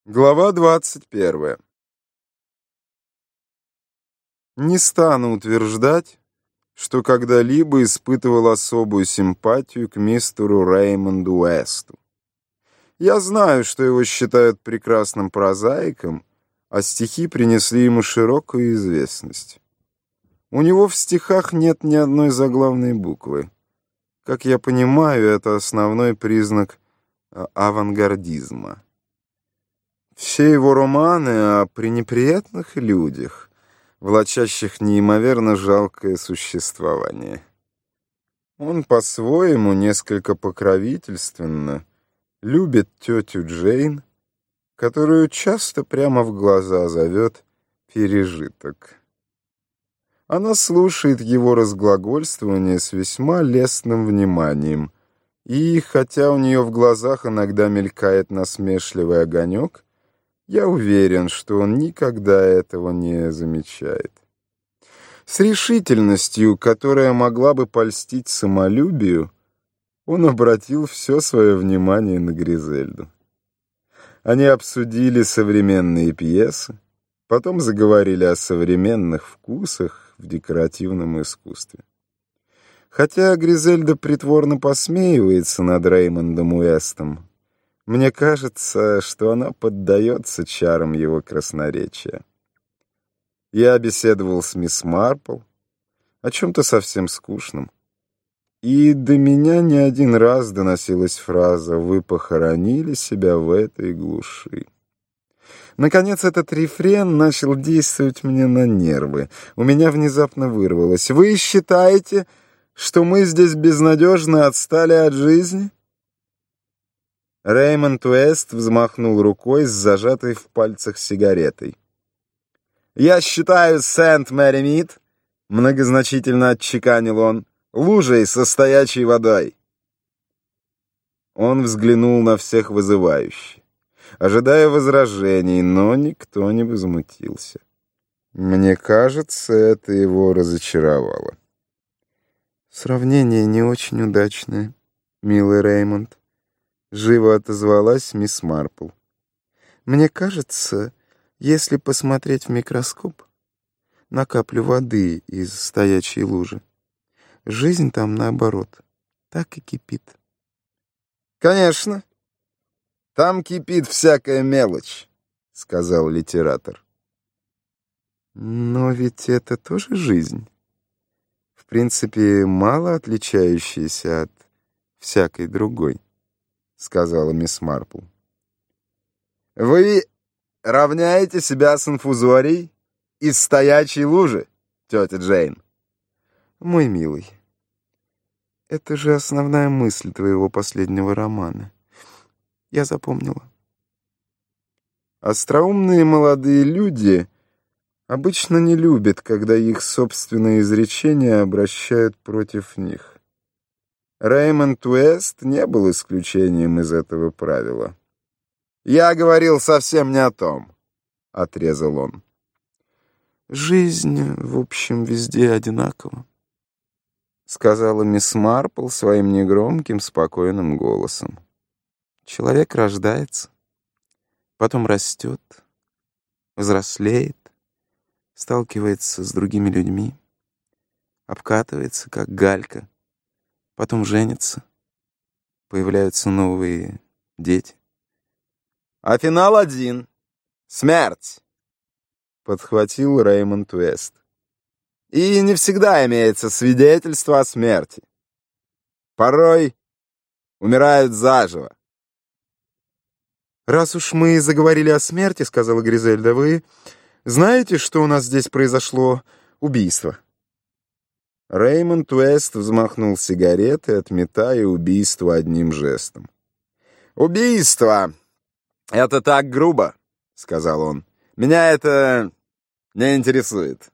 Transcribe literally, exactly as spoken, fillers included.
Глава двадцать первая. Не стану утверждать, что когда-либо испытывал особую симпатию к мистеру Реймонду Уэсту. Я знаю, что его считают прекрасным прозаиком, а стихи принесли ему широкую известность. У него в стихах нет ни одной заглавной буквы. Как я понимаю, это основной признак авангардизма. Все его романы о пренеприятных людях, влачащих неимоверно жалкое существование. Он по-своему несколько покровительственно любит тетю Джейн, которую часто прямо в глаза зовет пережиток. Она слушает его разглагольствование с весьма лестным вниманием, и, хотя у нее в глазах иногда мелькает насмешливый огонек, я уверен, что он никогда этого не замечает. С решительностью, которая могла бы польстить самолюбию, он обратил все свое внимание на Гризельду. Они обсудили современные пьесы, потом заговорили о современных вкусах в декоративном искусстве. Хотя Гризельда притворно посмеивается над Реймондом Уэстом, мне кажется, что она поддается чарам его красноречия. Я беседовал с мисс Марпл о чем-то совсем скучном, и до меня не один раз доносилась фраза «Вы похоронили себя в этой глуши». Наконец, этот рефрен начал действовать мне на нервы. У меня внезапно вырвалось: «Вы считаете, что мы здесь безнадежно отстали от жизни?» Реймонд Уэст взмахнул рукой с зажатой в пальцах сигаретой. «Я считаю Сент-Мэри-Мид», — многозначительно отчеканил он, — «лужей со стоячей водой». Он взглянул на всех вызывающе, ожидая возражений, но никто не возмутился. Мне кажется, это его разочаровало. «Сравнение не очень удачное, милый Реймонд», — живо отозвалась мисс Марпл. «Мне кажется, если посмотреть в микроскоп на каплю воды из стоячей лужи, жизнь там, наоборот, так и кипит». «Конечно, там кипит всякая мелочь», — сказал литератор. «Но ведь это тоже жизнь, в принципе, мало отличающаяся от всякой другой», — сказала мисс Марпл. «Вы равняете себя с инфузорией из стоячей лужи, тетя Джейн?» «Мой милый, это же основная мысль твоего последнего романа. Я запомнила». Остроумные молодые люди обычно не любят, когда их собственные изречения обращают против них. Реймонд Уэст не был исключением из этого правила. «Я говорил совсем не о том», — отрезал он. «Жизнь, в общем, везде одинакова», — сказала мисс Марпл своим негромким, спокойным голосом. «Человек рождается, потом растет, взрослеет, сталкивается с другими людьми, обкатывается, как галька, потом женится, появляются новые дети». «А финал один — смерть», — подхватил Реймонд Уэст. «И не всегда имеется свидетельство о смерти. Порой умирают заживо». «Раз уж мы заговорили о смерти, — сказала Гризельда, — вы знаете, что у нас здесь произошло убийство?» Реймонд Уэст взмахнул сигаретой, отметая убийство одним жестом. «Убийство! Это так грубо, — сказал он. — Меня это не интересует.